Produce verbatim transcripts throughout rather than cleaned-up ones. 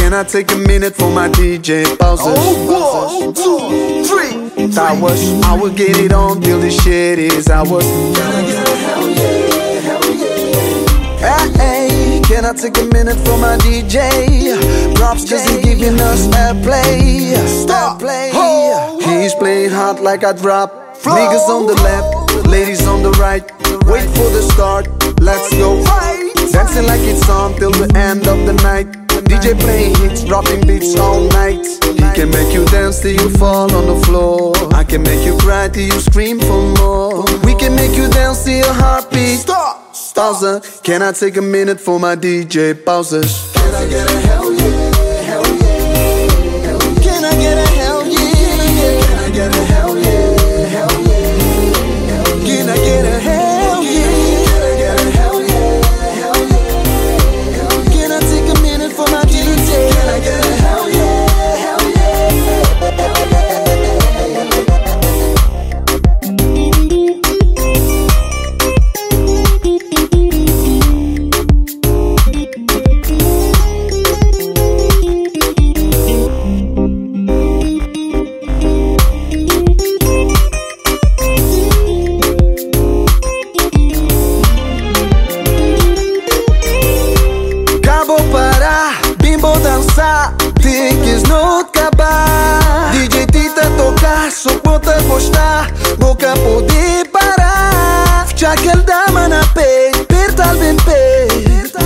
Can I take a minute for my D J pauses? Oh, one, two, three. That was, I will get it on till the shit is ours. Can I get a hell yeah, hell yeah? Hey, hey, can I take a minute for my D J? Props cause he's giving us airplay. Stop. Airplay. Oh. He's playing hard like I drop. Flow. Niggas on the left, ladies on the right. Wait for the start, let's go. Dancing like it's on till the end of the night. D J playing hits, dropping beats all night. He can make you dance till you fall on the floor. I can make you cry till you scream for more. We can make you dance till your heartbeat. Stop. Pauser, can I take a minute for my D J pauses? Can I get a hell yeah, hell yeah, hell yeah? Can I get a hell yeah? Can I get a hell yeah, hell yeah? Can I get a hell yeah? Can I get a hell yeah, hell yeah? Can I take a minute for my D J? Can I get a hell yeah, hell yeah, hell yeah? Tem que não acabar. D J Tita tocar, só bota gostar. Boca poder parar. Já que ele dá na peito, pertal bem peito.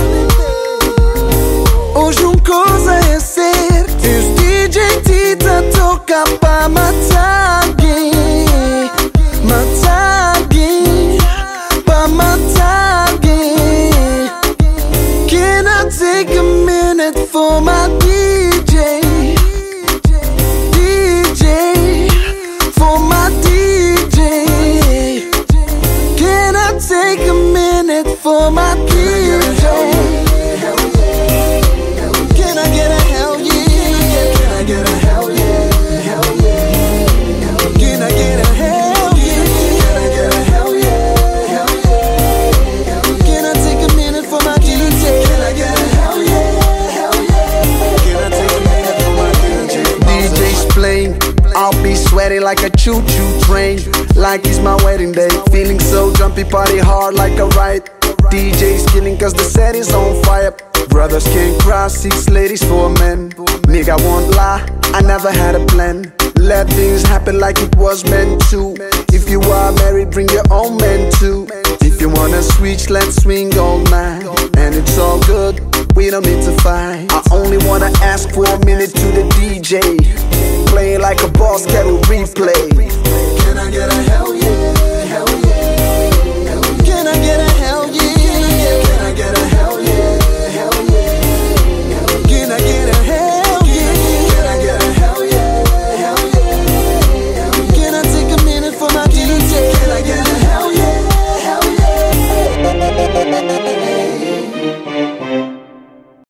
Hoje uma coisa é certa. Os D J Tita toca pra matar alguém. Matar alguém. Pra matar alguém. Can I take a minute for my D J? D J, for my D J. Can I take a minute for my D J? Can I get a hell yeah? Can I get a hell yeah, hell yeah? Can I get a hell yeah? Can I get a hell yeah, hell yeah? Can I take a minute for my D J? Can I get a hell yeah, hell yeah? Can I take a minute for my D J? D J's playing, I'll be sweating like a choo-choo train. Like it's my wedding day, feeling so jumpy, party hard like a riot. D J's killing cause the set is on fire. Brothers can't cry, six ladies for a man. Nigga won't lie, I never had a plan. Let things happen like it was meant to. If you are married, bring your own man too. If you wanna switch, let's swing all night. And it's all good, we don't need to fight. I only wanna ask for a minute to the D J. Playing like a boss, kettle replay. Can I get